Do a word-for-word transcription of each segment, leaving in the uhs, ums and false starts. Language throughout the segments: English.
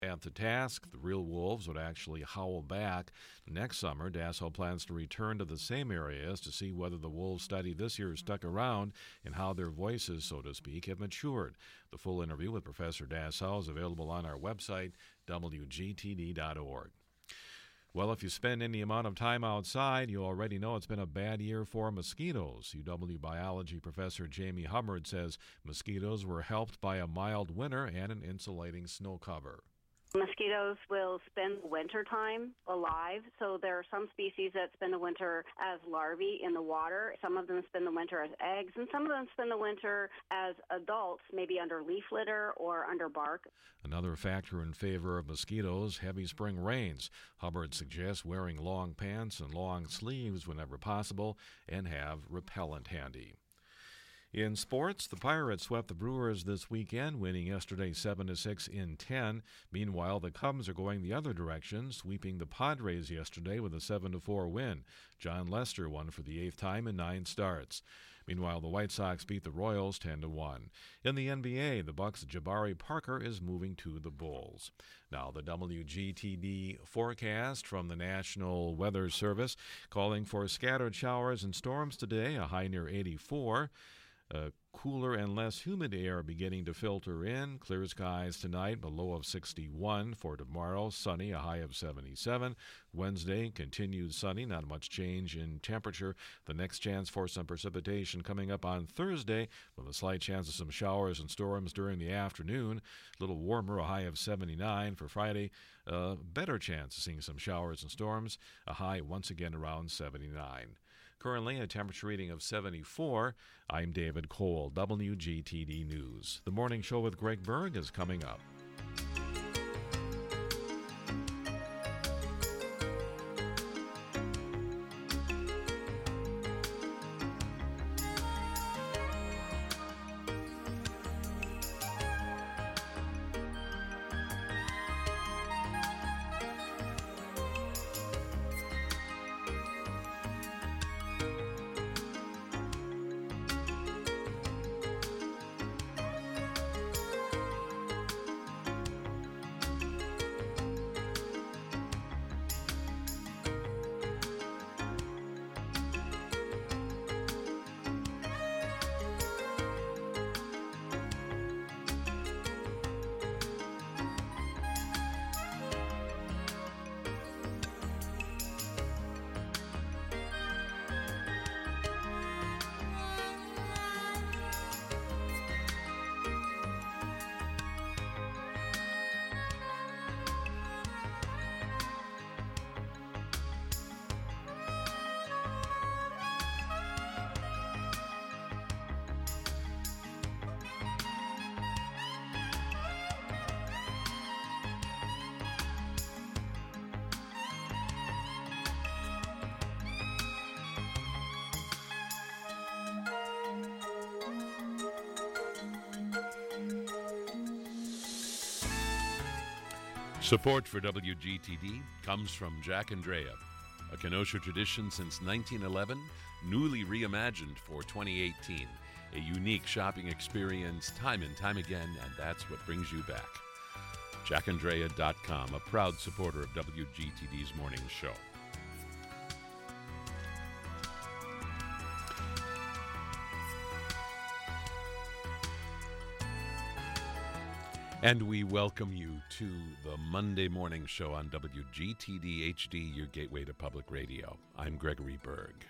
at the task. The real wolves would actually howl back. Next summer, Dasso plans to return to the same areas to see whether the wolves studied this year stuck around and how their voices, so to speak, have matured. The full interview with Professor Dasso is available on our website, W G T D dot org. Well, if you spend any amount of time outside, you already know it's been a bad year for mosquitoes. U W biology professor Jamie Hubbard says mosquitoes were helped by a mild winter and an insulating snow cover. Mosquitoes will spend winter time alive, so there are some species that spend the winter as larvae in the water. Some of them spend the winter as eggs, and some of them spend the winter as adults, maybe under leaf litter or under bark. Another factor in favor of mosquitoes, heavy spring rains. Hubbard suggests wearing long pants and long sleeves whenever possible and have repellent handy. In sports, the Pirates swept the Brewers this weekend, winning yesterday seven to six in ten. Meanwhile, the Cubs are going the other direction, sweeping the Padres yesterday with a seven to four win. John Lester won for the eighth time in nine starts. Meanwhile, the White Sox beat the Royals ten to one. In the N B A, the Bucks' Jabari Parker is moving to the Bulls. Now, the W G T D forecast from the National Weather Service calling for scattered showers and storms today, a high near eighty-four. Uh, cooler and less humid air beginning to filter in. Clear skies tonight, a low of sixty-one. For tomorrow, sunny, a high of seventy-seven. Wednesday, continued sunny, not much change in temperature. The next chance for some precipitation coming up on Thursday, with a slight chance of some showers and storms during the afternoon. A little warmer, a high of seventy-nine. For Friday, a better chance of seeing some showers and storms, a high once again around seventy-nine. Currently, a temperature reading of seventy-four. I'm David Cole, W G T D News. The Morning Show with Greg Berg is coming up. Support for W G T D comes from Jack and Drea, a Kenosha tradition since nineteen eleven, newly reimagined for twenty eighteen. A unique shopping experience time and time again, and that's what brings you back. jack and drea dot com, a proud supporter of W G T D's morning show. And we welcome you to the Monday morning show on W G T D H D, your gateway to public radio. I'm Gregory Berg.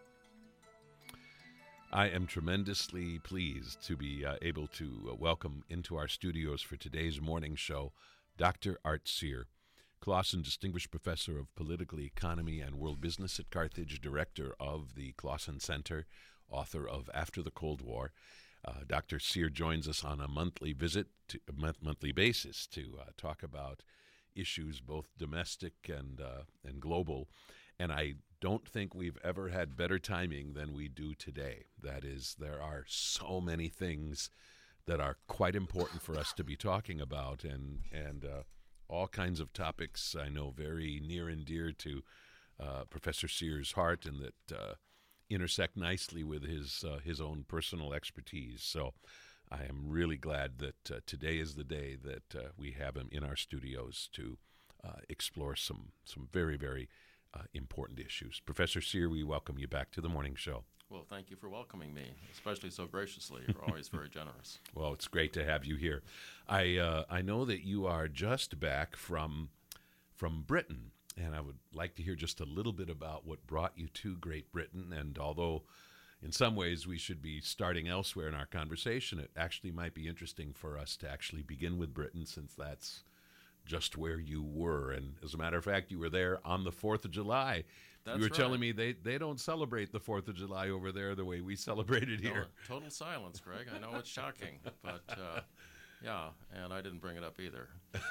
I am tremendously pleased to be uh, able to uh, welcome into our studios for today's morning show Doctor Art Cyr, Clausen Distinguished Professor of Political Economy and World Business at Carthage, Director of the Clausen Center, author of After the Cold War. Uh, Doctor Cyr joins us on a monthly visit, to, a month, monthly basis, to uh, talk about issues both domestic and uh, and global. And I don't think we've ever had better timing than we do today. That is, there are so many things that are quite important for us to be talking about, and and uh, all kinds of topics I know very near and dear to uh, Professor Cyr's heart, and that Uh, intersect nicely with his uh, his own personal expertise. So I am really glad that uh, today is the day that uh, we have him in our studios to uh, explore some, some very, very uh, important issues. Professor Cyr, we welcome you back to the morning show. Well, thank you for welcoming me, especially so graciously. You're always very generous. Well, it's great to have you here. I uh, I know that you are just back from from Britain, and I would like to hear just a little bit about what brought you to Great Britain. And although in some ways we should be starting elsewhere in our conversation, it actually might be interesting for us to actually begin with Britain, since that's just where you were. And as a matter of fact, you were there on the fourth of July. That's you were right. telling me they, they don't celebrate the fourth of July over there the way we celebrate it here. No, total silence, Greg. I know it's shocking, but uh, yeah, and I didn't bring it up either,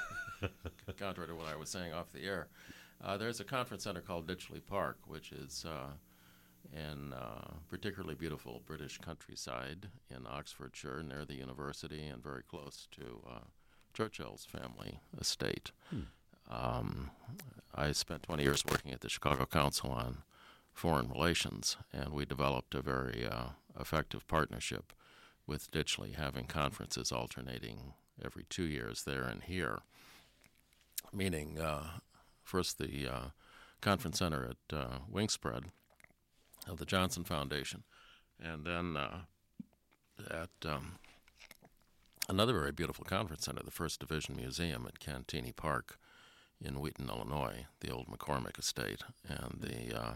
contrary to what I was saying off the air. Uh, there's a conference center called Ditchley Park, which is uh, in uh, particularly beautiful British countryside in Oxfordshire, near the university and very close to uh, Churchill's family estate. Hmm. Um, I spent twenty years working at the Chicago Council on Foreign Relations, and we developed a very uh, effective partnership with Ditchley, having conferences alternating every two years there and here, meaning uh, first the uh, conference center at uh, Wingspread of the Johnson Foundation, and then uh, at um, another very beautiful conference center, the First Division Museum at Cantini Park in Wheaton, Illinois, the old McCormick estate. And the uh,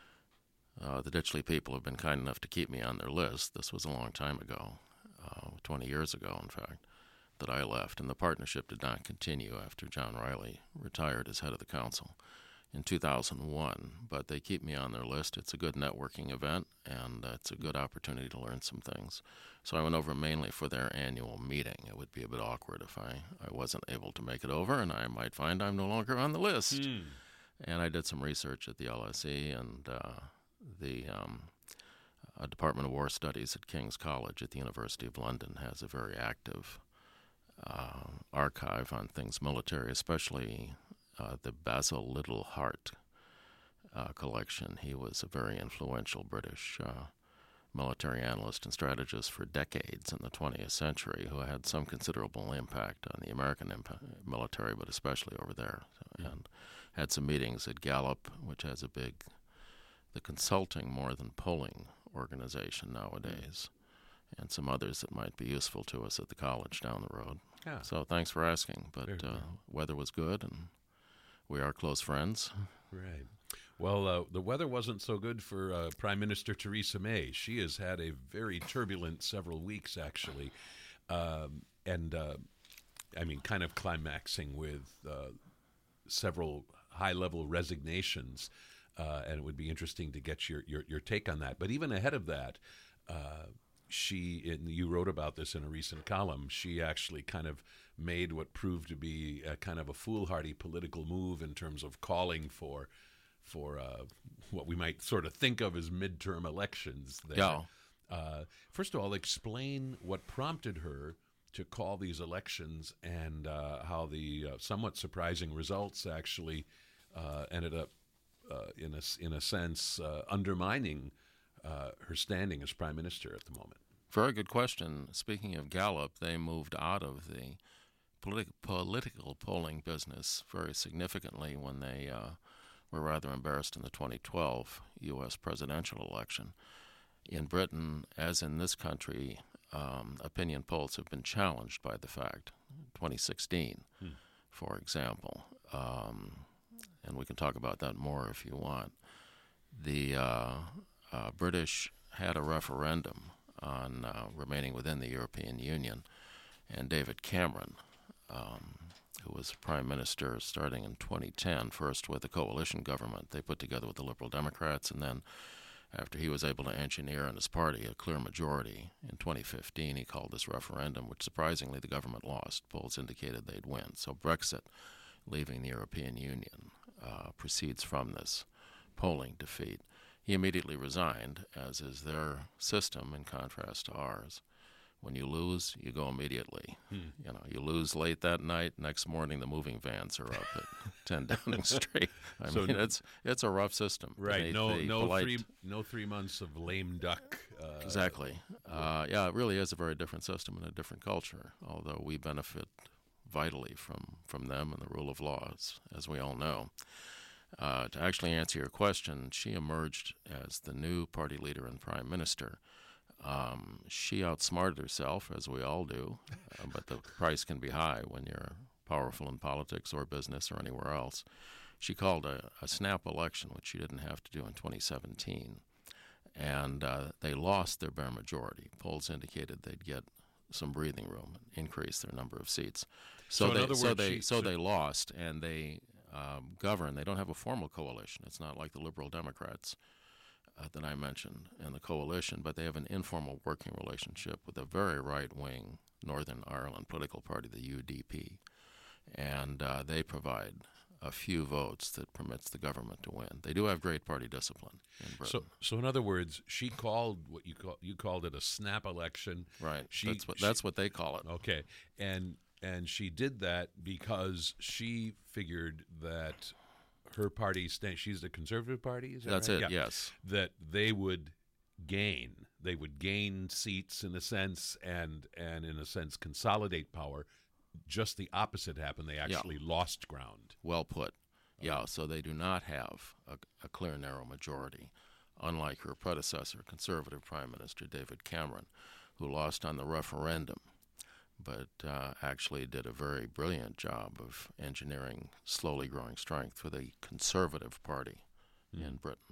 uh, the Ditchley people have been kind enough to keep me on their list. This was a long time ago, uh, twenty years ago, in fact, that I left. And the partnership did not continue after John Riley retired as head of the council in two thousand one. But they keep me on their list. It's a good networking event, and uh, it's a good opportunity to learn some things. So I went over mainly for their annual meeting. It would be a bit awkward if I, I wasn't able to make it over, and I might find I'm no longer on the list. Mm. And I did some research at the L S E and uh, the um, uh, Department of War Studies at King's College at the University of London has a very active uh, archive on things military, especially uh, the Basil Little Hart uh, collection. He was a very influential British uh, military analyst and strategist for decades in the twentieth century, who had some considerable impact on the American imp- military, but especially over there, so, and had some meetings at Gallup, which has a big, the consulting more than polling organization nowadays, and some others that might be useful to us at the college down the road. Yeah. So thanks for asking, but uh, weather was good, and we are close friends. Right. Well, uh, the weather wasn't so good for uh, Prime Minister Theresa May. She has had a very turbulent several weeks, actually, um, and uh, I mean, kind of climaxing with uh, several high-level resignations, uh, and it would be interesting to get your, your, your take on that. But even ahead of that, uh, she, and you wrote about this in a recent column, she actually kind of made what proved to be a kind of a foolhardy political move in terms of calling for for uh, what we might sort of think of as midterm elections there. Yeah. Uh, first of all, explain what prompted her to call these elections and uh, how the uh, somewhat surprising results actually uh, ended up, uh, in a, in a sense, uh, undermining uh, her standing as prime minister at the moment. Very good question. Speaking of Gallup, they moved out of the politi- political polling business very significantly when they uh, were rather embarrassed in the twenty twelve U S presidential election. In Britain, as in this country, um, opinion polls have been challenged by the fact, twenty sixteen, hmm. for example, um, and we can talk about that more if you want. The uh, uh, British had a referendum on uh, remaining within the European Union, and David Cameron, um, who was prime minister starting in twenty ten, first with a coalition government they put together with the Liberal Democrats, and then after he was able to engineer in his party a clear majority in twenty fifteen, he called this referendum, which surprisingly the government lost. Polls indicated they'd win. So Brexit, leaving the European Union, uh, proceeds from this polling defeat. He immediately resigned, as is their system in contrast to ours, When you lose, you go immediately. Hmm. You know, you lose late that night. Next morning, the moving vans are up at ten Downing Street. I So mean, it's it's a rough system. Right. They- no they no polite- three no three months of lame duck. Uh, Exactly. Uh, yeah, it really is a very different system and a different culture, although we benefit vitally from, from them and the rule of law, as, as we all know. Uh, to actually answer your question, she emerged as the new party leader and prime minister. Um, she outsmarted herself, as we all do, uh, but the price can be high when you're powerful in politics or business or anywhere else. She called a, a snap election, which she didn't have to do in twenty seventeen. And uh, they lost their bare majority. Polls indicated they'd get some breathing room, increase their number of seats. So, So in they, other so words, they, she- so so- they lost, and they um, govern. They don't have a formal coalition. It's not like the Liberal Democrats uh, that I mentioned in the coalition, but they have an informal working relationship with a very right-wing Northern Ireland political party, the U D P, and uh, they provide a few votes that permits the government to win. They do have great party discipline in Britain. So, so in other words, she called what you call you called it a snap election. Right. She, that's what she- that's what they call it. Okay, and and she did that because she figured that her party, sta- she's the Conservative Party. Is that That's right? it. Yeah. Yes. That they would gain, they would gain seats in a sense, and and in a sense consolidate power. Just the opposite happened. They actually lost ground. Well put. Yeah. So they do not have a, a clear, narrow majority, unlike her predecessor, Conservative Prime Minister David Cameron, who lost on the referendum, but uh, actually did a very brilliant job of engineering slowly growing strength for the Conservative Party Mm. in Britain.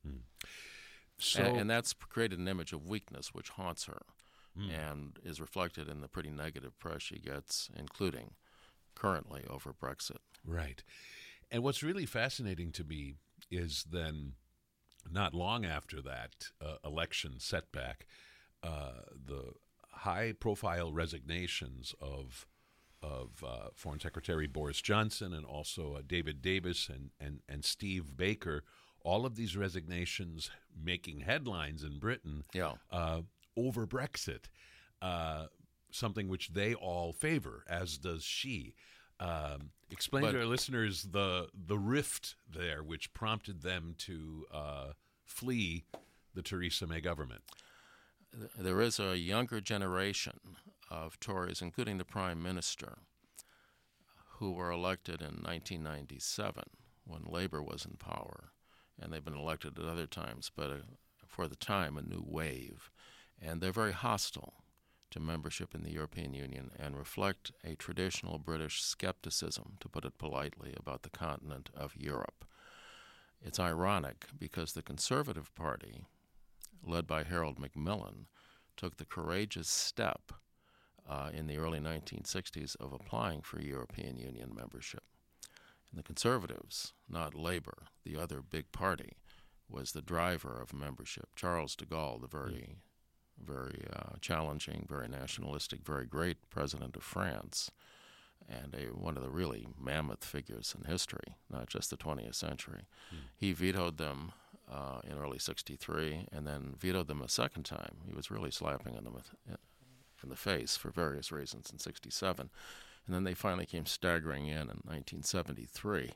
So and, and that's created an image of weakness which haunts her Mm. and is reflected in the pretty negative press she gets, including currently over Brexit. Right. And what's really fascinating to me is then, not long after that uh, election setback, uh, the high-profile resignations of of uh, Foreign Secretary Boris Johnson and also uh, David Davis and, and, and Steve Baker, all of these resignations making headlines in Britain Yeah. uh, over Brexit, uh, something which they all favor, as does she. Um, explain But- to our listeners the the rift there, which prompted them to uh, flee the Theresa May government. There is a younger generation of Tories, including the Prime Minister, who were elected in nineteen ninety-seven when Labour was in power, and they've been elected at other times, but uh, for the time, a new wave. And they're very hostile to membership in the European Union and reflect a traditional British skepticism, to put it politely, about the continent of Europe. It's ironic because the Conservative Party, led by Harold Macmillan, took the courageous step uh, in the early nineteen sixties of applying for European Union membership. And the Conservatives, not Labour, the other big party, was the driver of membership. Charles de Gaulle, the very, very uh, challenging, very nationalistic, very great president of France, and a, one of the really mammoth figures in history, not just the twentieth century. Mm. He vetoed them uh, in early sixty-three and then vetoed them a second time. He was really slapping them in the face for various reasons in sixty-seven. And then they finally came staggering in in nineteen seventy-three.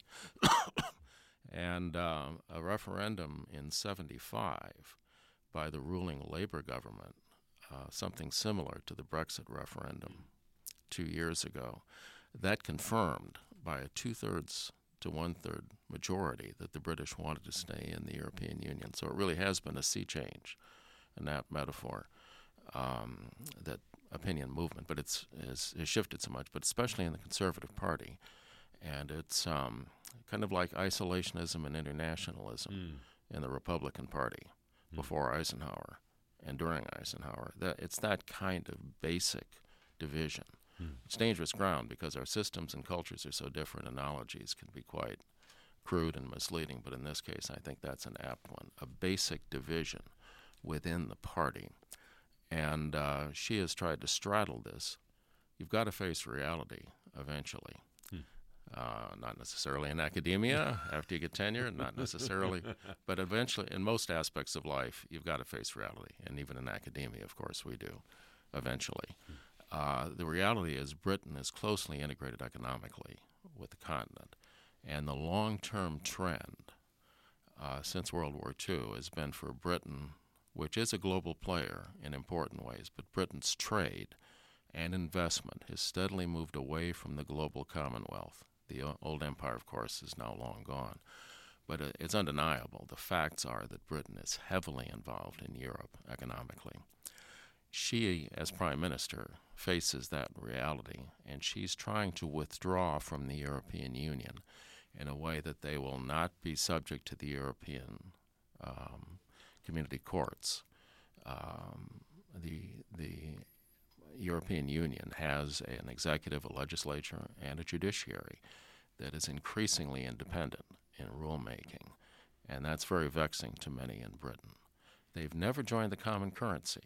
And uh, a referendum in seventy-five by the ruling Labour government, uh, something similar to the Brexit referendum two years ago, that confirmed by a two-thirds to one-third majority that the British wanted to stay in the European Union. So it really has been a sea change, in that metaphor, um, that opinion movement. But it's has, has shifted so much, but especially in the Conservative Party. And it's um, kind of like isolationism and internationalism Mm. in the Republican Party Mm. before Eisenhower and during Eisenhower. That it's that kind of basic division. Mm. It's dangerous ground because our systems and cultures are so different. Analogies can be quite crude and misleading, but in this case, I think that's an apt one. A basic division within the party. And uh, she has tried to straddle this. You've got to face reality eventually. Hmm. Uh, not necessarily in academia after you get tenure, not necessarily, but eventually in most aspects of life, you've got to face reality. And even in academia, of course, we do. eventually. Uh, the reality is Britain is closely integrated economically with the continent, and the long-term trend uh, since World War Two has been for Britain, which is a global player in important ways, but Britain's trade and investment has steadily moved away from the global Commonwealth. The old empire, of course, is now long gone. But it's undeniable. The facts are that Britain is heavily involved in Europe economically. She, as Prime Minister, faces that reality, and she's trying to withdraw from the European Union in a way that they will not be subject to the European um, community courts. Um, the the European Union has an executive, a legislature, and a judiciary that is increasingly independent in rulemaking, and that's very vexing to many in Britain. They've never joined the common currency.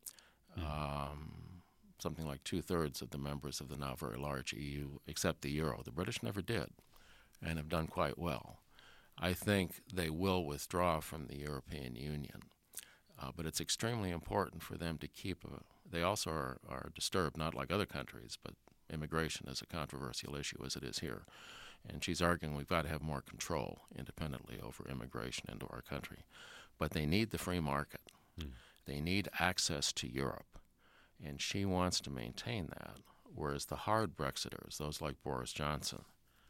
Mm. Um, something like two-thirds of the members of the now very large E U accept the euro. The British never did and have done quite well. I think they will withdraw from the European Union, uh, but it's extremely important for them to keep a They also are, are disturbed, not like other countries, but immigration is a controversial issue as it is here. And she's arguing we've got to have more control independently over immigration into our country. But they need the free market. Hmm. They need access to Europe. And she wants to maintain that, whereas the hard Brexiters, those like Boris Johnson,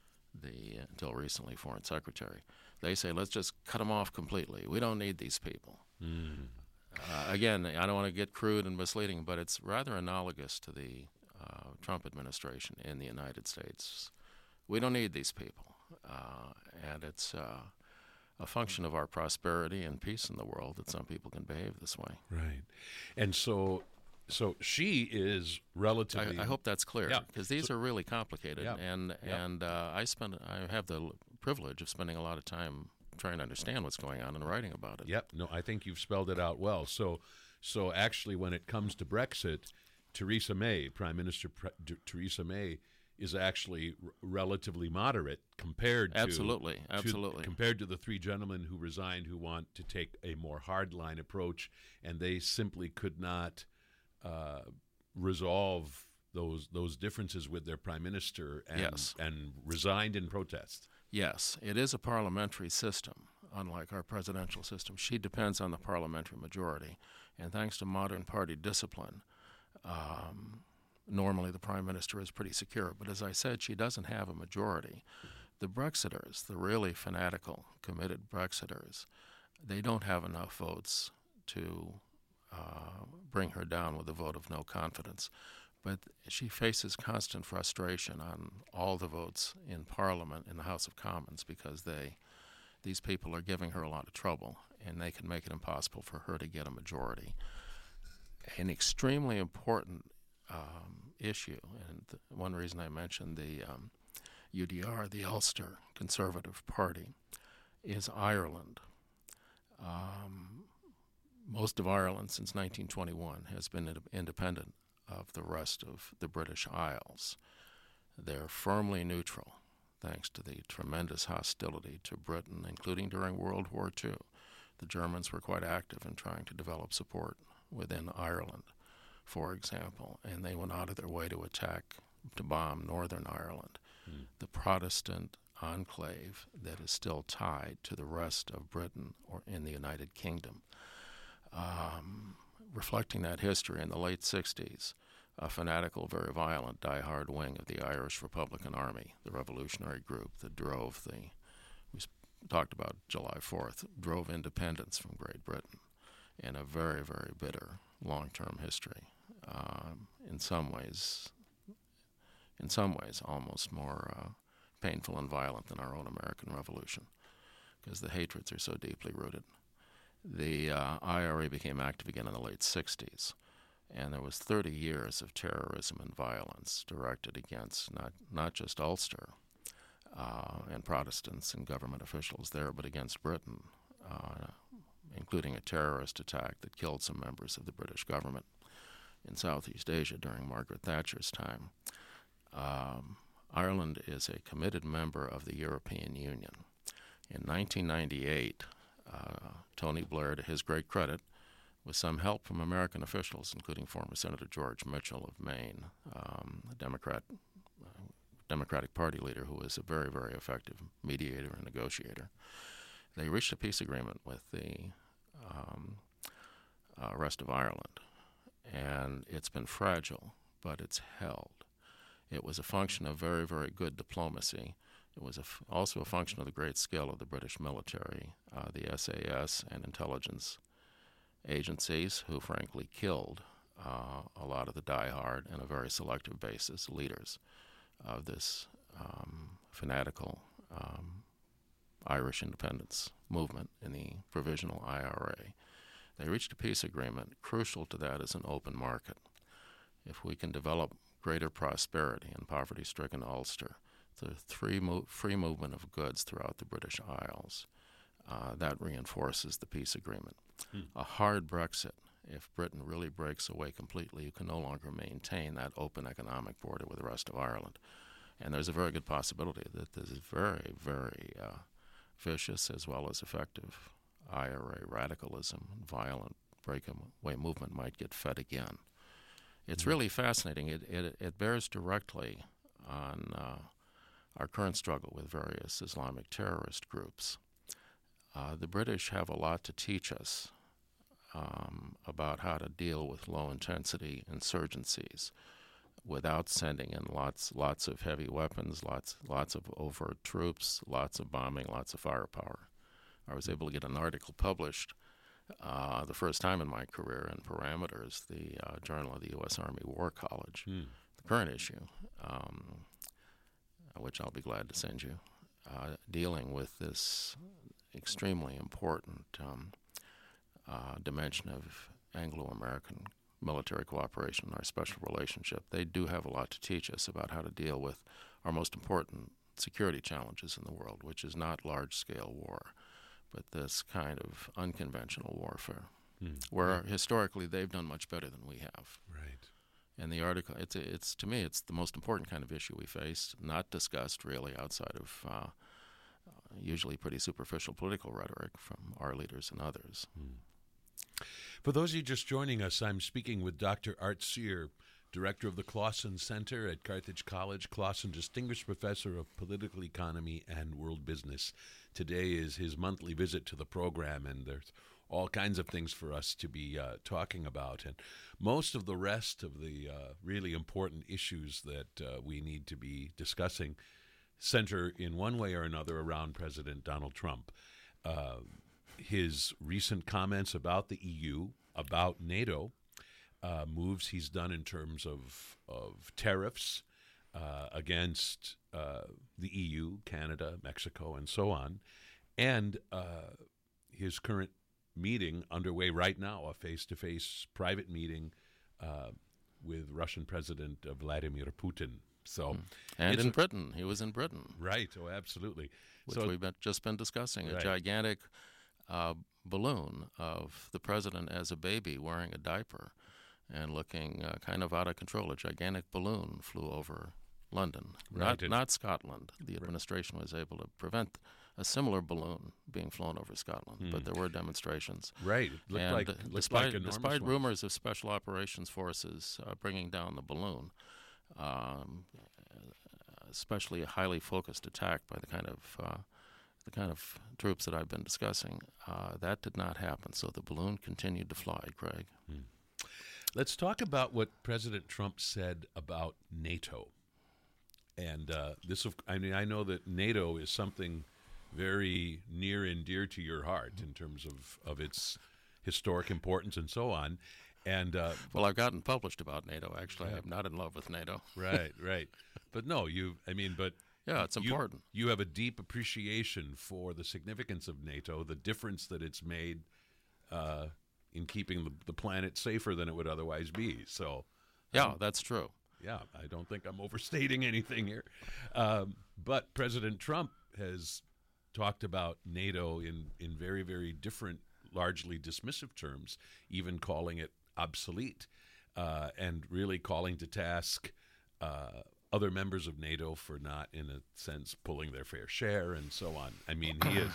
the until recently Foreign Secretary, they say, let's just cut them off completely. We don't need these people. Hmm. Uh, again, I don't want to get crude and misleading, but it's rather analogous to the uh, Trump administration in the United States. We don't need these people, uh, and it's uh, a function of our prosperity and peace in the world that some people can behave this way. Right, and so, so she is relatively. I, I hope that's clear, because yeah. these so, are really complicated, yeah. and yeah. and uh, I spend I have the privilege of spending a lot of time trying to understand what's going on and writing about it. Yep. No, I think you've spelled it out well. So, so actually, when it comes to Brexit, Theresa May, Prime Minister Pre- D- Theresa May, is actually r- relatively moderate compared to absolutely, absolutely to, compared to the three gentlemen who resigned, who want to take a more hardline approach, and they simply could not uh, resolve those those differences with their Prime Minister, and yes. and resigned in protest. Yes, it is a parliamentary system, unlike our presidential system. She depends on the parliamentary majority, and thanks to modern party discipline, um, normally the prime minister is pretty secure. But as I said, she doesn't have a majority. The Brexiters, the really fanatical, committed Brexiters, they don't have enough votes to uh, bring her down with a vote of no confidence. But she faces constant frustration on all the votes in Parliament, in the House of Commons, because they, these people are giving her a lot of trouble, and they can make it impossible for her to get a majority. An extremely important um, issue, and th- one reason I mentioned the um, U D R, the Ulster Conservative Party, is Ireland. Um, most of Ireland since nineteen twenty-one has been ind- independent of the rest of the British Isles. They're firmly neutral, thanks to the tremendous hostility to Britain, including during World War Two. The Germans were quite active in trying to develop support within Ireland, for example, and they went out of their way to attack, to bomb Northern Ireland, mm. the Protestant enclave that is still tied to the rest of Britain or in the United Kingdom. Um, reflecting that history, in the late sixties, a fanatical, very violent, die-hard wing of the Irish Republican Army, the revolutionary group that drove the, we talked about July fourth, drove independence from Great Britain in a very, very bitter long-term history. Um, in some ways, in some ways, almost more uh, painful and violent than our own American Revolution, because the hatreds are so deeply rooted. The uh, I R A became active again in the late sixties, and there was thirty years of terrorism and violence directed against not, not just Ulster uh, and Protestants and government officials there, but against Britain, uh, including a terrorist attack that killed some members of the British government in Southeast Asia during Margaret Thatcher's time. Um, Ireland is a committed member of the European Union. In nineteen ninety-eight, Uh, Tony Blair, to his great credit, with some help from American officials, including former Senator George Mitchell of Maine, um, a Democrat, uh, Democratic Party leader who was a very, very effective mediator and negotiator. They reached a peace agreement with the um, uh, rest of Ireland, and it's been fragile, but it's held. It was a function of very, very good diplomacy. It was a f- also a function of the great skill of the British military, uh, the S A S and intelligence agencies, who frankly killed uh, a lot of the diehard and a very selective basis leaders of this um, fanatical um, Irish independence movement in the provisional I R A. They reached a peace agreement. Crucial to that is an open market. If we can develop greater prosperity in poverty-stricken Ulster, the free, mo- free movement of goods throughout the British Isles, uh, that reinforces the peace agreement. Hmm. A hard Brexit, if Britain really breaks away completely, you can no longer maintain that open economic border with the rest of Ireland. And there's a very good possibility that this is very, very uh, vicious as well as effective I R A radicalism, violent breakaway movement might get fed again. It's really fascinating. It, it, it bears directly on uh, our current struggle with various Islamic terrorist groups. Uh, the British have a lot to teach us um, about how to deal with low-intensity insurgencies without sending in lots, lots of heavy weapons, lots, lots of overt troops, lots of bombing, lots of firepower. I was able to get an article published uh, the first time in my career in Parameters, the uh, Journal of the U S Army War College, hmm. the current issue, um, which I'll be glad to send you, uh, dealing with this extremely important um, uh, dimension of Anglo-American military cooperation, our special relationship. They do have a lot to teach us about how to deal with our most important security challenges in the world, which is not large-scale war, but this kind of unconventional warfare, hmm. where right. historically they've done much better than we have. Right. And the article, it's, it's to me, it's the most important kind of issue we face, not discussed really outside of uh, usually pretty superficial political rhetoric from our leaders and others. Hmm. For those of you just joining us, I'm speaking with Doctor Art Cyr, Director of the Clausen Center at Carthage College, Clausen Distinguished Professor of Political Economy and World Business. Today is his monthly visit to the program, and there's all kinds of things for us to be uh, talking about. And most of the rest of the uh, really important issues that uh, we need to be discussing center in one way or another around President Donald Trump. Uh, his recent comments about the E U, about NATO, uh, moves he's done in terms of, of tariffs uh, against uh, the E U, Canada, Mexico, and so on, and uh, his current meeting underway right now, a face-to-face private meeting uh, with Russian President Vladimir Putin. So, and in a, Britain, he was in Britain, right? Oh, absolutely. Which so, we've been, just been discussing. Right. A gigantic uh, balloon of the president as a baby wearing a diaper and looking uh, kind of out of control. A gigantic balloon flew over London, right. not not Scotland. The administration was able to prevent a similar balloon being flown over Scotland, hmm. but there were demonstrations. Right. It looked and like, uh, looked despite, like despite ones. rumors of special operations forces uh, bringing down the balloon, um, especially a highly focused attack by the kind of uh, the kind of troops that I've been discussing, uh, that did not happen. So the balloon continued to fly, Craig. Hmm. Let's talk about what President Trump said about NATO. And uh, this, I mean, I know that NATO is something very near and dear to your heart in terms of, of its historic importance and so on. And uh, well, I've gotten published about NATO. Actually, yeah. I'm not in love with NATO. Right, right. But no, you. I mean, but yeah, it's you, important. You have a deep appreciation for the significance of NATO, the difference that it's made uh, in keeping the, the planet safer than it would otherwise be. So, yeah, um, that's true. Yeah, I don't think I'm overstating anything here. Um, but President Trump has talked about NATO in, in very, very different, largely dismissive terms, even calling it obsolete, uh, and really calling to task uh, other members of NATO for not, in a sense, pulling their fair share and so on. I mean, he has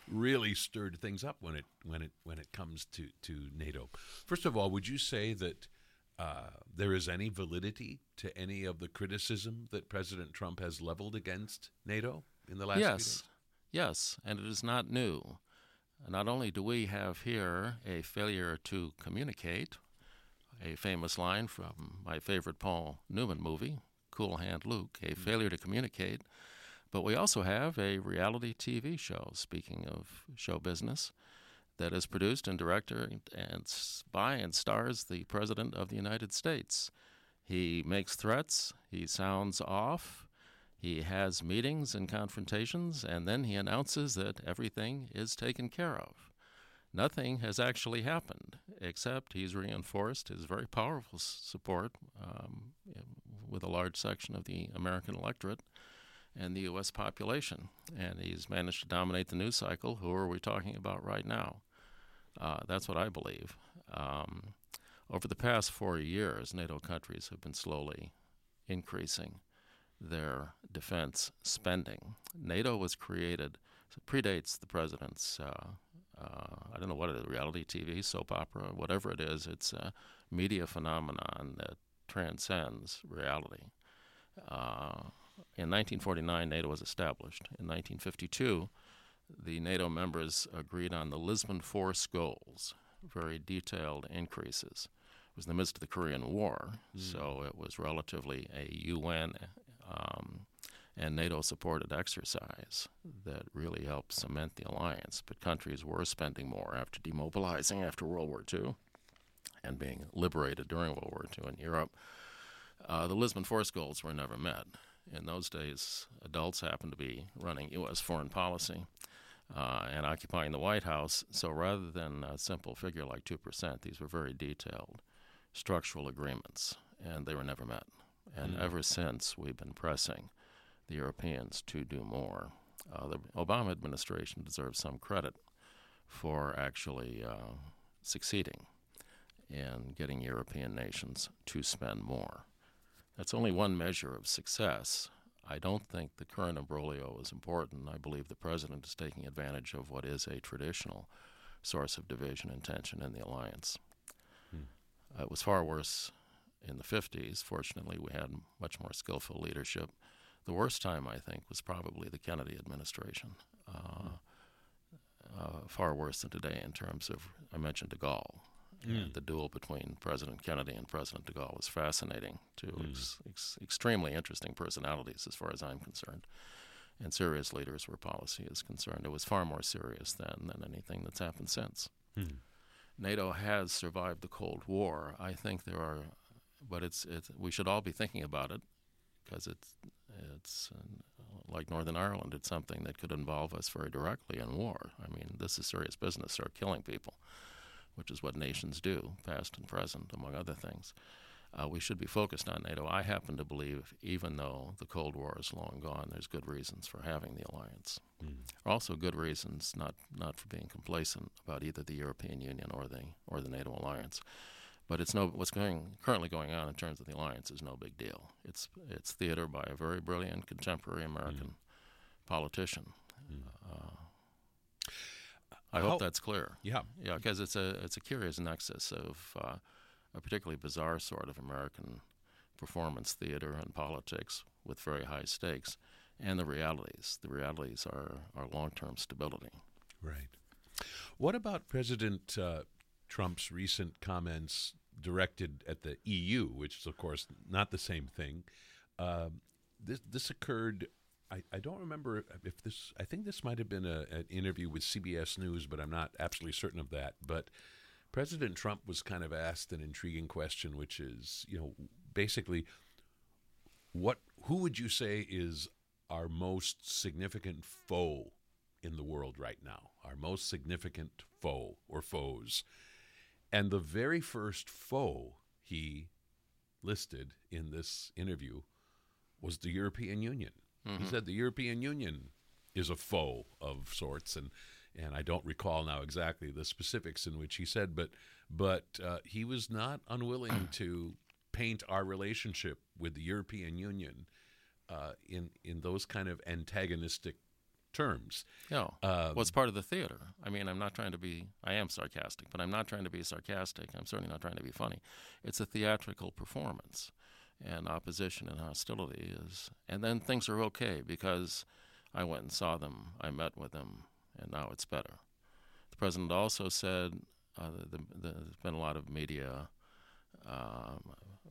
really stirred things up when it when it when it comes to, to NATO. First of all, would you say that uh, there is any validity to any of the criticism that President Trump has leveled against NATO in the last few days? Yes, yes, and it is not new. Not only do we have here a failure to communicate, a famous line from my favorite Paul Newman movie, Cool Hand Luke, a failure to communicate, but we also have a reality T V show, speaking of show business, that is produced and directed and by and stars the President of the United States. He makes threats, he sounds off, he has meetings and confrontations, and then he announces that everything is taken care of. Nothing has actually happened, except he's reinforced his very powerful support um, with a large section of the American electorate and the U S population. And he's managed to dominate the news cycle. Who are we talking about right now? Uh, that's what I believe. Um, over the past four years, NATO countries have been slowly increasing their defense spending. NATO was created, so it predates the president's, uh, uh, I don't know what it is, reality T V, soap opera, whatever it is. It's a media phenomenon that transcends reality. Uh, in nineteen forty-nine, NATO was established. In nineteen fifty-two, the NATO members agreed on the Lisbon Force goals, very detailed increases. It was in the midst of the Korean War, mm. so it was relatively a U N Um, and NATO-supported exercise that really helped cement the alliance. But countries were spending more after demobilizing after World War Two and being liberated during World War Two in Europe. Uh, the Lisbon Force goals were never met. In those days, adults happened to be running U S foreign policy uh, and occupying the White House. So rather than a simple figure like two percent, these were very detailed structural agreements, and they were never met. And mm. ever since, we've been pressing the Europeans to do more. Uh, the Obama administration deserves some credit for actually uh, succeeding in getting European nations to spend more. That's only one measure of success. I don't think the current imbroglio is important. I believe the president is taking advantage of what is a traditional source of division and tension in the alliance. Hmm. Uh, it was far worse in the fifties. Fortunately, we had much more skillful leadership. The worst time, I think, was probably the Kennedy administration. Uh, uh, far worse than today in terms of, I mentioned de Gaulle. Mm. And the duel between President Kennedy and President de Gaulle was fascinating. Two mm. ex- ex- extremely interesting personalities as far as I'm concerned, and serious leaders where policy is concerned. It was far more serious then than anything that's happened since. Mm. NATO has survived the Cold War. I think there are, but it's, it's we should all be thinking about it, because it's it's uh, like Northern Ireland. It's something that could involve us very directly in war. I mean, this is serious business. Start killing people, which is what nations do, past and present, among other things. Uh, we should be focused on NATO. I happen to believe, even though the Cold War is long gone, there's good reasons for having the alliance. Mm. Also, good reasons not not for being complacent about either the European Union or the or the NATO alliance. But it's no what's going currently going on in terms of the alliance is no big deal. It's it's theater by a very brilliant contemporary American mm. politician. Mm. Uh, I How, hope that's clear. Yeah, yeah, because it's a it's a curious nexus of uh, a particularly bizarre sort of American performance theater and politics with very high stakes, and the realities. The realities are are long-term stability. Right. What about President uh, Trump's recent comments directed at the E U, which is, of course, not the same thing? Uh, this this occurred. I, I don't remember if this, I think this might have been a, an interview with C B S News, but I'm not absolutely certain of that. But President Trump was kind of asked an intriguing question, which is, you know, basically, what, who would you say is our most significant foe in the world right now? Our most significant foe or foes? And the very first foe he listed in this interview was the European Union. Mm-hmm. He said the European Union is a foe of sorts, and, and I don't recall now exactly the specifics in which he said, but but uh, he was not unwilling to paint our relationship with the European Union uh, in in those kind of antagonistic terms. No. Um, well, it's part of the theater. I mean, I'm not trying to be, I am sarcastic, but I'm not trying to be sarcastic. I'm certainly not trying to be funny. It's a theatrical performance, and opposition and hostility is, and then things are okay because I went and saw them, I met with them, and now it's better. The president also said uh, the, the, there's been a lot of media, um,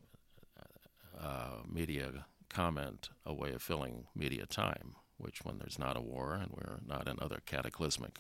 uh, media comment, a way of filling media time, which when there's not a war and we're not in other cataclysmic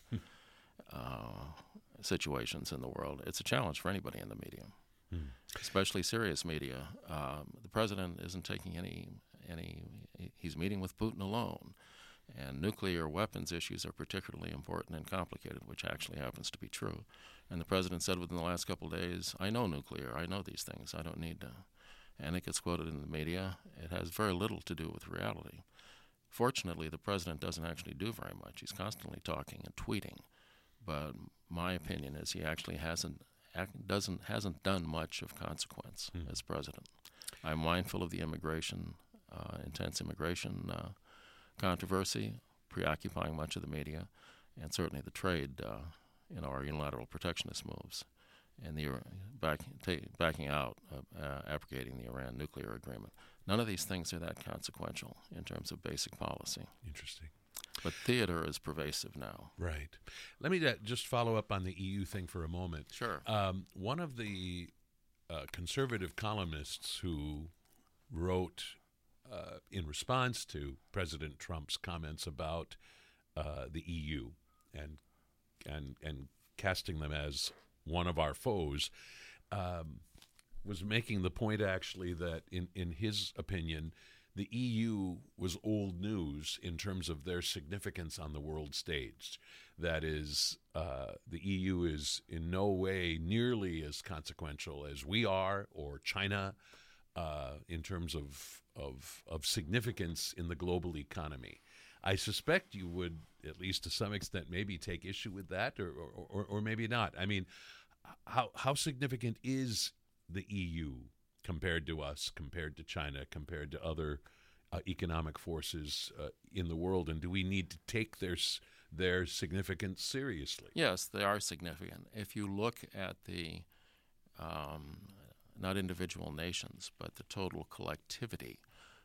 uh, situations in the world, it's a challenge for anybody in the media, hmm. especially serious media. Um, the president isn't taking any, any, he's meeting with Putin alone. And nuclear weapons issues are particularly important and complicated, which actually happens to be true. And the president said within the last couple of days, I know nuclear, I know these things, I don't need to. And it gets quoted in the media. It has very little to do with reality. Fortunately, the president doesn't actually do very much. He's constantly talking and tweeting. But my opinion is he actually hasn't doesn't hasn't done much of consequence hmm. as president. I'm mindful of the immigration, uh, intense immigration uh, controversy, preoccupying much of the media, and certainly the trade, uh, you know, our unilateral protectionist moves, and the back, ta- backing out, uh, uh, abrogating the Iran nuclear agreement. None of these things are that consequential in terms of basic policy. Interesting. But theater is pervasive now. Right. Let me uh, just follow up on the E U thing for a moment. Sure. Um, one of the uh, conservative columnists who wrote uh, in response to President Trump's comments about uh, the E U and and and casting them as one of our foes, um, was making the point actually that in, in his opinion, the E U was old news in terms of their significance on the world stage. That is, uh, the E U is in no way nearly as consequential as we are, or China, uh, in terms of, of of significance in the global economy. I suspect you would, at least to some extent, maybe take issue with that, or or, or maybe not. I mean, how how significant is the E U compared to us, compared to China, compared to other uh, economic forces uh, in the world, and do we need to take their their significance seriously? Yes, they are significant. If you look at the um, not individual nations, but the total collectivity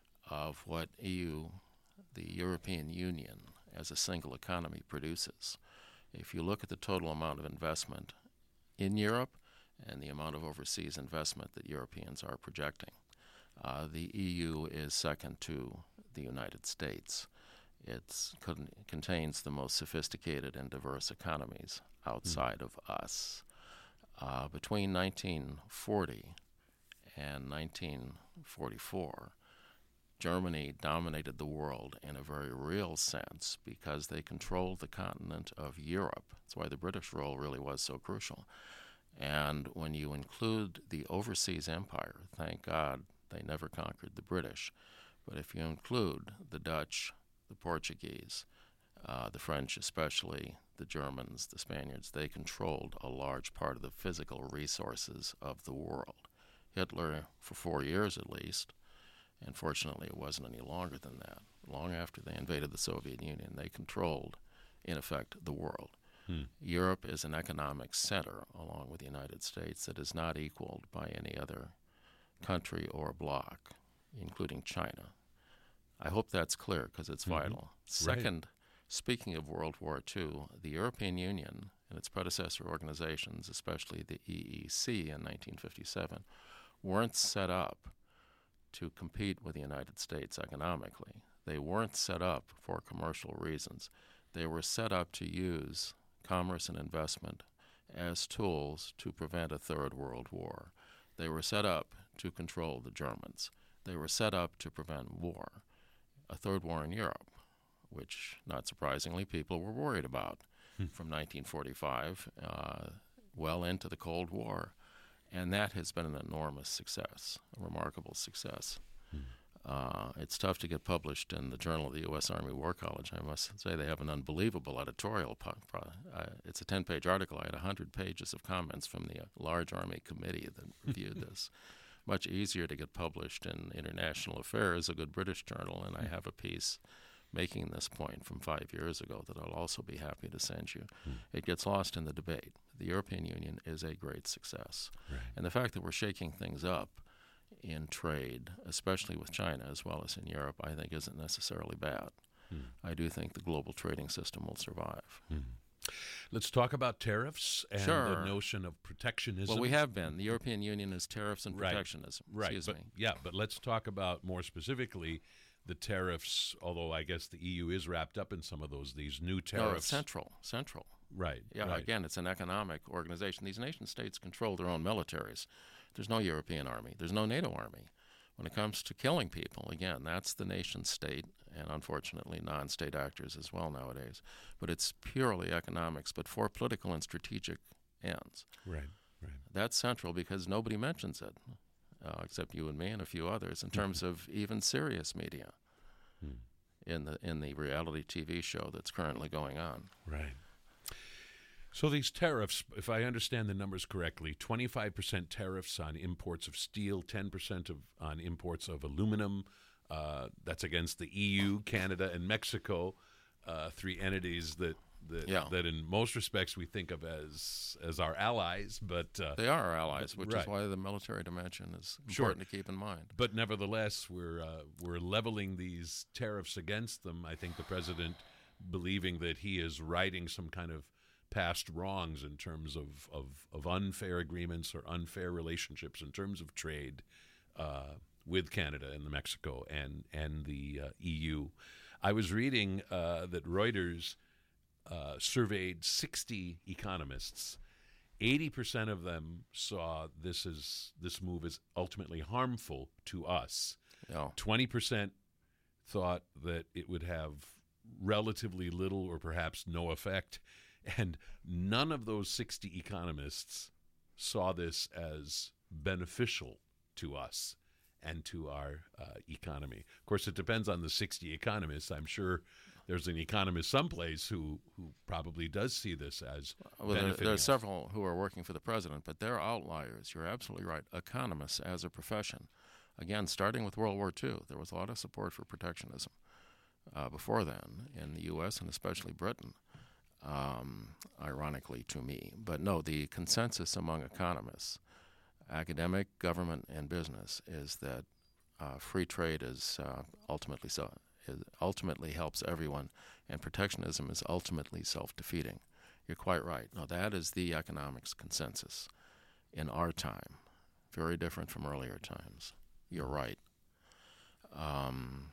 of what E U, the European Union, as a single economy produces, if you look at the total amount of investment in Europe and the amount of overseas investment that Europeans are projecting, uh, the E U is second to the United States. It con- contains the most sophisticated and diverse economies outside mm. of us. Uh, between nineteen forty and nineteen forty-four, Germany dominated the world in a very real sense because they controlled the continent of Europe. That's why the British role really was so crucial. And when you include the overseas empire, thank God they never conquered the British, but if you include the Dutch, the Portuguese, uh, the French especially, the Germans, the Spaniards, they controlled a large part of the physical resources of the world. Hitler, for four years at least, and fortunately it wasn't any longer than that, long after they invaded the Soviet Union, they controlled, in effect, the world. Hmm. Europe is an economic center, along with the United States, that is not equaled by any other country or bloc, including China. I hope that's clear because it's mm-hmm. vital. Second, right. Speaking of World War Two, the European Union and its predecessor organizations, especially the E E C in nineteen fifty-seven, weren't set up to compete with the United States economically. They weren't set up for commercial reasons. They were set up to use commerce and investment as tools to prevent a third world war. They were set up to control the Germans. They were set up to prevent war, a third war in Europe, which, not surprisingly, people were worried about hmm. from nineteen forty-five uh, well into the Cold War. And that has been an enormous success, a remarkable success. Hmm. Uh, it's tough to get published in the Journal of the U S Army War College. I must say they have an unbelievable editorial. Po- pro- uh, it's a ten-page article. I had one hundred pages of comments from the uh, large Army committee that reviewed this. Much easier to get published in International Affairs, a good British journal, and I have a piece making this point from five years ago that I'll also be happy to send you. Hmm. It gets lost in the debate. The European Union is a great success. Right. And the fact that we're shaking things up in trade, especially with China as well as in Europe, I think isn't necessarily bad. Hmm. I do think the global trading system will survive. Hmm. Let's talk about tariffs and Sure. the notion of protectionism. Well, we have been. The European Union is tariffs and Right. protectionism. Right, Excuse but, me. yeah, but let's talk about more specifically the tariffs, although I guess the E U is wrapped up in some of those, these new No, it's tariffs. central. Central. Right, Yeah, right. again, it's an economic organization. These nation states control their own militaries. There's no European army. There's no NATO army. When it comes to killing people, again, that's the nation state, and unfortunately non-state actors as well nowadays. But it's purely economics, but for political and strategic ends. Right, right. That's central because nobody mentions it, uh, except you and me and a few others, in terms of even serious media Hmm. in the in the reality T V show that's currently going on. Right. So these tariffs, if I understand the numbers correctly, twenty-five percent tariffs on imports of steel, ten percent of on imports of aluminum. Uh, that's against the E U, Canada, and Mexico, uh, three entities that that, Yeah. that in most respects we think of as as our allies, but uh, They are our allies, which Right. is why the military dimension is Sure. important to keep in mind. but nevertheless we're uh, we're leveling these tariffs against them. I think the president believing that he is righting some kind of past wrongs in terms of, of, of unfair agreements or unfair relationships in terms of trade uh, with Canada and Mexico and, and the uh, E U. I was reading uh, that Reuters uh, surveyed sixty economists. eighty percent of them saw this as this move as ultimately harmful to us. Yeah. twenty percent thought that it would have relatively little or perhaps no effect. And none of those sixty economists saw this as beneficial to us and to our uh, economy. Of course, it depends on the sixty economists. I'm sure there's an economist someplace who, who probably does see this as Well, there, benefiting there are us. several who are working for the president, but they're outliers. You're absolutely right. Economists as a profession. Again, starting with World War Two, there was a lot of support for protectionism uh, before then in the U S and especially Britain. Um, ironically to me. But no, the consensus among economists, academic, government, and business, is that uh, free trade is uh, ultimately so, is ultimately helps everyone, and protectionism is ultimately self-defeating. You're quite right. No, that is the economics consensus in our time. Very different from earlier times. You're right. Um,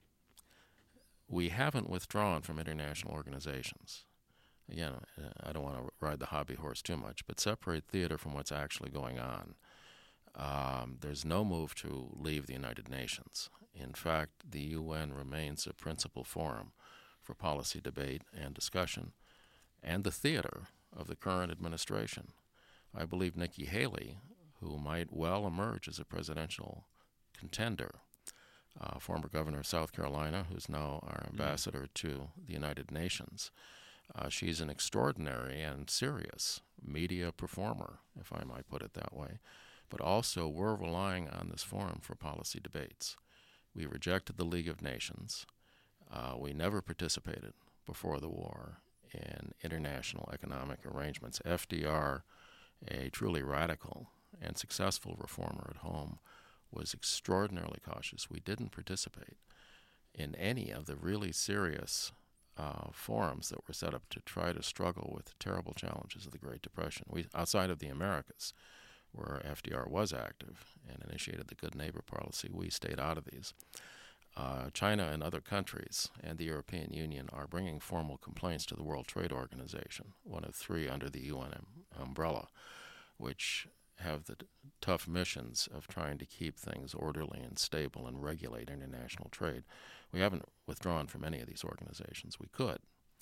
we haven't withdrawn from international organizations. Again, I don't want to ride the hobby horse too much, but separate theater from what's actually going on. Um, there's no move to leave the United Nations. In fact, the U N remains a principal forum for policy debate and discussion, and the theater of the current administration. I believe Nikki Haley, who might well emerge as a presidential contender, uh, former governor of South Carolina, who's now our ambassador mm. to the United Nations, Uh, she's an extraordinary and serious media performer, if I might put it that way. But also, we're relying on this forum for policy debates. We rejected the League of Nations. Uh, we never participated before the war in international economic arrangements. F D R, a truly radical and successful reformer at home, was extraordinarily cautious. We didn't participate in any of the really serious Uh, forums that were set up to try to struggle with the terrible challenges of the Great Depression. We, outside of the Americas, where F D R was active and initiated the Good Neighbor policy, we stayed out of these. Uh, China and other countries and the European Union are bringing formal complaints to the World Trade Organization, one of three under the U N um, umbrella, which have the t- tough missions of trying to keep things orderly and stable and regulate international trade. We haven't withdrawn from any of these organizations. We could.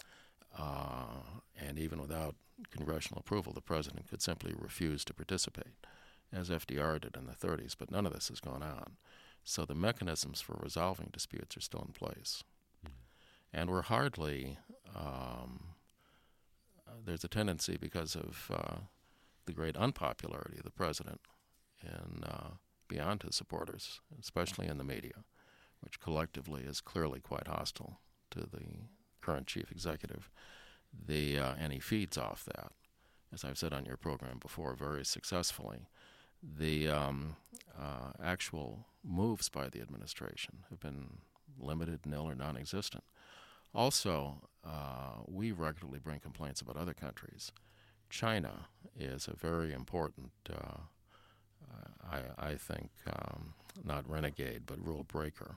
Uh, and even without congressional approval, the president could simply refuse to participate, as F D R did in the thirties, but none of this has gone on. So the mechanisms for resolving disputes are still in place. Mm-hmm. And we're hardly, um, uh, there's a tendency because of uh, the great unpopularity of the president and uh, beyond his supporters, especially in the media, which collectively is clearly quite hostile to the current chief executive, the uh, and he feeds off that, as I've said on your program before, very successfully. The um, uh, actual moves by the administration have been limited, nil, or non-existent. Also, uh, we regularly bring complaints about other countries. China is a very important, uh, I, I think, um, not renegade, but rule breaker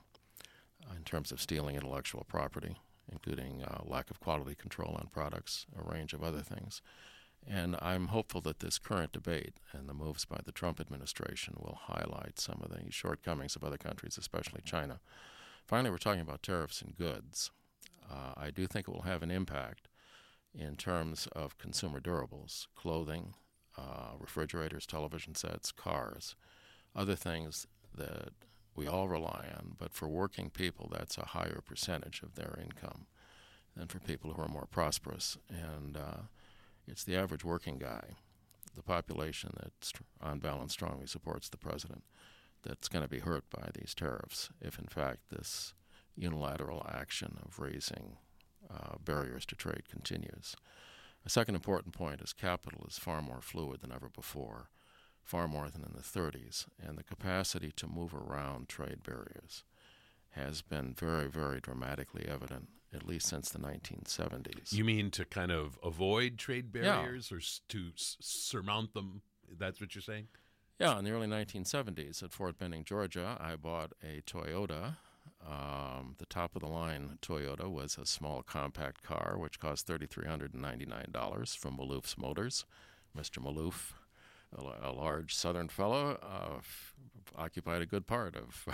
in terms of stealing intellectual property, including uh, lack of quality control on products, a range of other things. And I'm hopeful that this current debate and the moves by the Trump administration will highlight some of the shortcomings of other countries, especially China. Finally, we're talking about tariffs and goods. Uh, I do think it will have an impact in terms of consumer durables, clothing, uh, refrigerators, television sets, cars, other things that we all rely on, but for working people, that's a higher percentage of their income than for people who are more prosperous. And uh, it's the average working guy, the population that, on balance, strongly supports the president, that's going to be hurt by these tariffs if, in fact, this unilateral action of raising uh, barriers to trade continues. A second important point is capital is far more fluid than ever before, far more than in the thirties, and the capacity to move around trade barriers has been very, very dramatically evident, at least since the nineteen seventies. You mean to kind of avoid trade barriers yeah. or s- to s- surmount them? That's what you're saying? Yeah, in the early nineteen seventies at Fort Benning, Georgia, I bought a Toyota. Um, the top-of-the-line Toyota was a small compact car, which cost three thousand three hundred ninety-nine dollars from Malouf's Motors. Mister Malouf, a, a large southern fellow, uh, f- occupied a good part of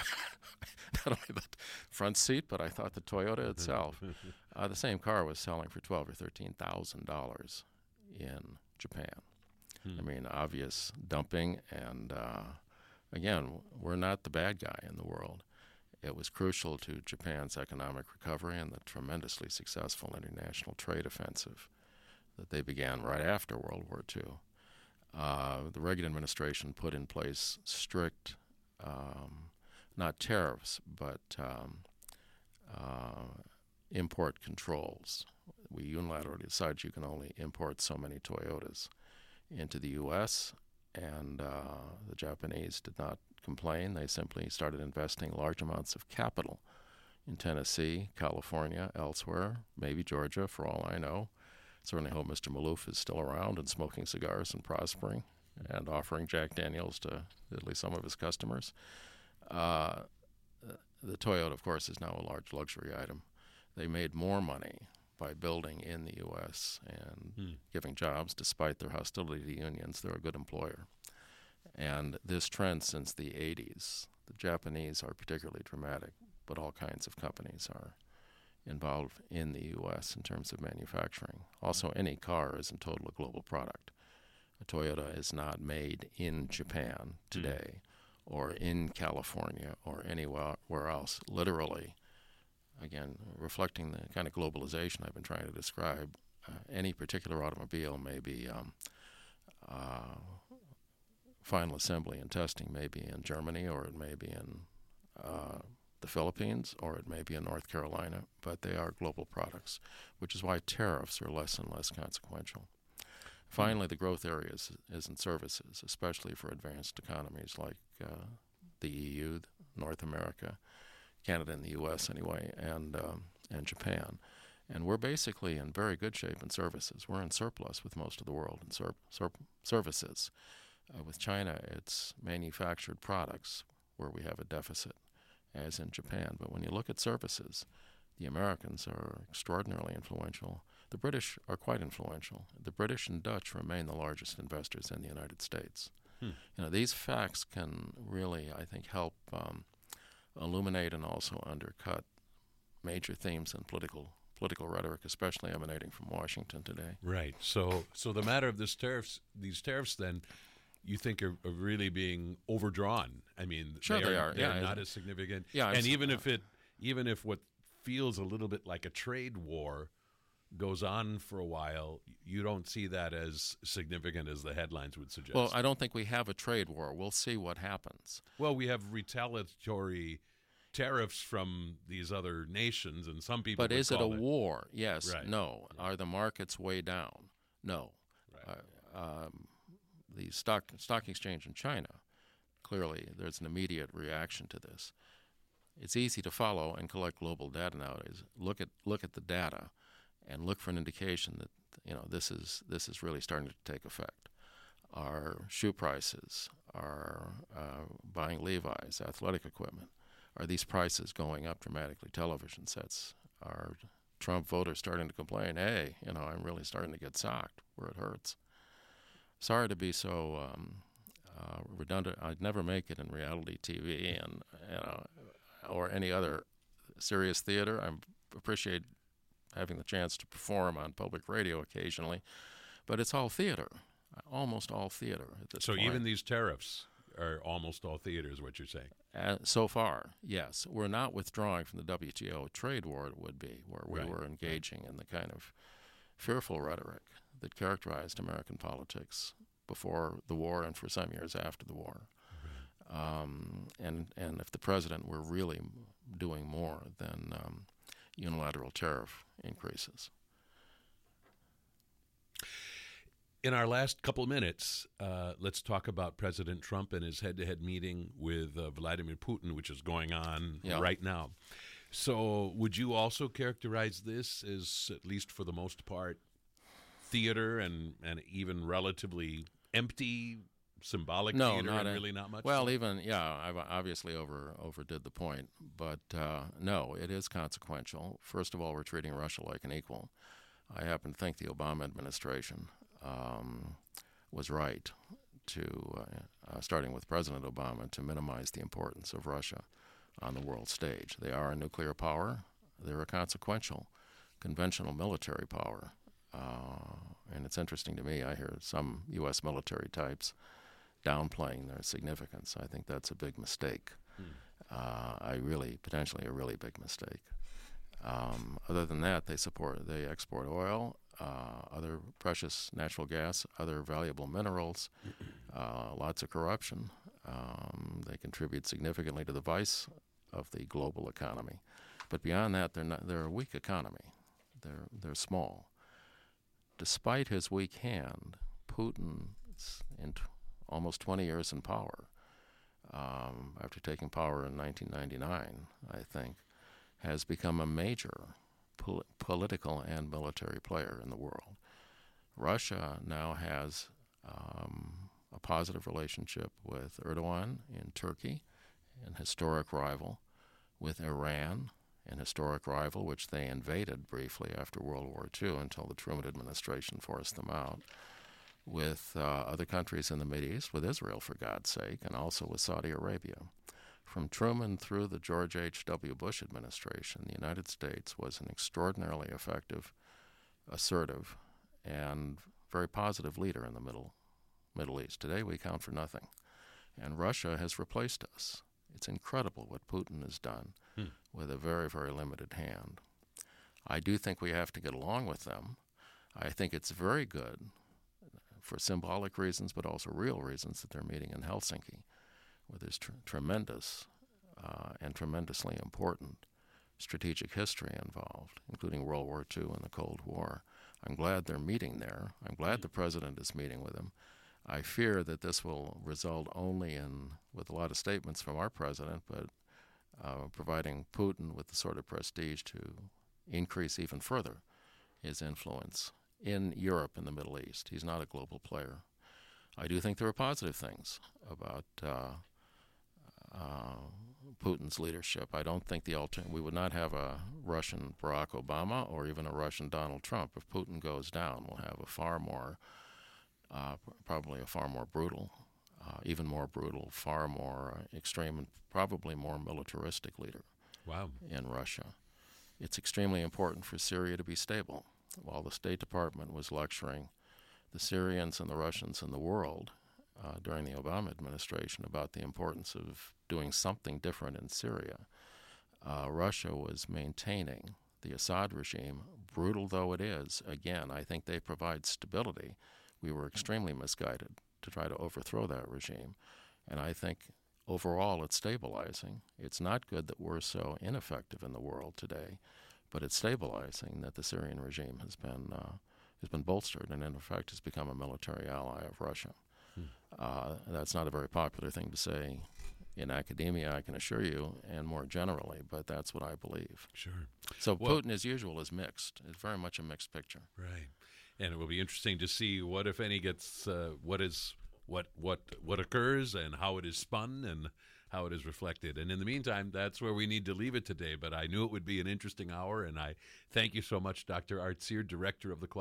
not only the front seat, but I thought the Toyota itself. uh, the same car was selling for twelve thousand or thirteen thousand dollars in Japan. Hmm. I mean, obvious dumping, and uh, again, we're not the bad guy in the world. It was crucial to Japan's economic recovery and the tremendously successful international trade offensive that they began right after World War Two. Uh, the Reagan administration put in place strict, um, not tariffs, but um, uh, import controls. We unilaterally decided you can only import so many Toyotas into the U S, and uh, the Japanese did not complain. They simply started investing large amounts of capital in Tennessee, California, elsewhere, maybe Georgia, for all I know. Certainly hope Mister Malouf is still around and smoking cigars and prospering and offering Jack Daniels to at least some of his customers. Uh, the Toyota, of course, is now a large luxury item. They made more money by building in the U S and hmm. giving jobs, despite their hostility to unions. They're a good employer. And this trend since the eighties, the Japanese are particularly dramatic, but all kinds of companies are involved in the U S in terms of manufacturing. Also, any car is in total a global product. A Toyota is not made in Japan today mm. or in California or anywhere else. Literally, again, reflecting the kind of globalization I've been trying to describe, uh, any particular automobile may be um, uh, final assembly and testing may be in Germany, or it may be in uh, the Philippines, or it may be in North Carolina, but they are global products, which is why tariffs are less and less consequential. Finally, the growth area is, is in services, especially for advanced economies like uh, the E U, North America, Canada and the U S anyway, and um, and Japan. And we're basically in very good shape in services. We're in surplus with most of the world in ser- ser- services. Uh, with China, it's manufactured products where we have a deficit, as in Japan. But when you look at services, the Americans are extraordinarily influential. The British are quite influential. The British and Dutch remain the largest investors in the United States. Hmm. You know, these facts can really, I think, help um, illuminate and also undercut major themes in political political rhetoric, especially emanating from Washington today. Right. So, so the matter of this tariffs, these tariffs, then, you think are, are really being overdrawn. I mean, sure they are. They are are. they're Yeah, not as significant. Yeah, and even if it, even if what feels a little bit like a trade war goes on for a while, you don't see that as significant as the headlines would suggest. Well, I don't think we have a trade war. We'll see what happens. Well, we have retaliatory tariffs from these other nations, and some people. But would is it a call war? Yes. Right. No. Are the markets way down? No. Right. Uh, um, the stock stock exchange in China, clearly, there's an immediate reaction to this. It's easy to follow and collect global data nowadays. Look at look at the data, and look for an indication that you know this is this is really starting to take effect. Our shoe prices, our uh, buying Levi's, athletic equipment, are these prices going up dramatically? Television sets, are Trump voters starting to complain? Hey, you know, I'm really starting to get socked where it hurts. Sorry to be so um, uh, redundant. I'd never make it in reality T V and you know, or any other serious theater. I appreciate having the chance to perform on public radio occasionally, but it's all theater. Almost all theater at this So point. even these tariffs are almost all theater, is what you're saying? Uh, so far, yes. We're not withdrawing from the W T O trade war, it would be, where we Right. were engaging in the kind of fearful rhetoric that characterized American politics before the war and for some years after the war. Right. Um, and, and if the president were really doing more than um, unilateral tariff increases. In our last couple of minutes, uh, let's talk about President Trump and his head-to-head meeting with uh, Vladimir Putin, which is going on yeah. right now. So would you also characterize this as, at least for the most part, theater and, and even relatively empty, symbolic no, theater not and a, really not much? Well, even, yeah, I obviously over overdid the point. But uh, no, it is consequential. First of all, we're treating Russia like an equal. I happen to think the Obama administration Um, was right to, uh, uh, starting with President Obama, to minimize the importance of Russia on the world stage. They are a nuclear power. They're a consequential, conventional military power. Uh, and it's interesting to me, I hear some U S military types downplaying their significance. I think that's a big mistake. Hmm. Uh, I really, potentially a really big mistake. Um, other than that, they support, they export oil, uh, other precious natural gas, other valuable minerals, uh, lots of corruption. Um, they contribute significantly to the vice of the global economy. But beyond that, they're not, they're a weak economy. They're they're small. Despite his weak hand, Putin, in t- almost twenty years in power, um, after taking power in nineteen ninety-nine, I think, has become a major pol- political and military player in the world. Russia now has um, a positive relationship with Erdogan in Turkey, an historic rival, with Iran, an historic rival which they invaded briefly after World War Two until the Truman administration forced them out, with uh, other countries in the Mideast, with Israel, for God's sake, and also with Saudi Arabia. From Truman through the George H W. Bush administration, the United States was an extraordinarily effective, assertive, and very positive leader in the Middle, Middle East. Today we count for nothing. And Russia has replaced us. It's incredible what Putin has done hmm. with a very, very limited hand. I do think we have to get along with them. I think it's very good for symbolic reasons, but also real reasons, that they're meeting in Helsinki, where there's tr- tremendous uh, and tremendously important strategic history involved, including World War Two and the Cold War. I'm glad they're meeting there. I'm glad the president is meeting with them. I fear that this will result only in, with a lot of statements from our president, but uh, providing Putin with the sort of prestige to increase even further his influence in Europe and the Middle East. He's not a global player. I do think there are positive things about uh, uh, Putin's leadership. I don't think the alter- we would not have a Russian Barack Obama or even a Russian Donald Trump. If Putin goes down, we'll have a far more, uh, probably a far more brutal, uh, even more brutal, far more uh, extreme, and probably more militaristic leader wow. in Russia. It's extremely important for Syria to be stable. While the State Department was lecturing the Syrians and the Russians in the world uh, during the Obama administration about the importance of doing something different in Syria, uh, Russia was maintaining the Assad regime, brutal though it is. Again, I think they provide stability. We were extremely misguided to try to overthrow that regime. And I think overall it's stabilizing. It's not good that we're so ineffective in the world today, but it's stabilizing that the Syrian regime has been uh, has been bolstered and in effect has become a military ally of Russia. Hmm. Uh, that's not a very popular thing to say in academia, I can assure you, and more generally, but that's what I believe. Sure. So well, Putin, as usual, is mixed. It's very much a mixed picture. Right. And it will be interesting to see what, if any, gets uh, what is what what what occurs and how it is spun and how it is reflected. And in the meantime, that's where we need to leave it today. But I knew it would be an interesting hour, and I thank you so much, Doctor Art Cyr, Director of the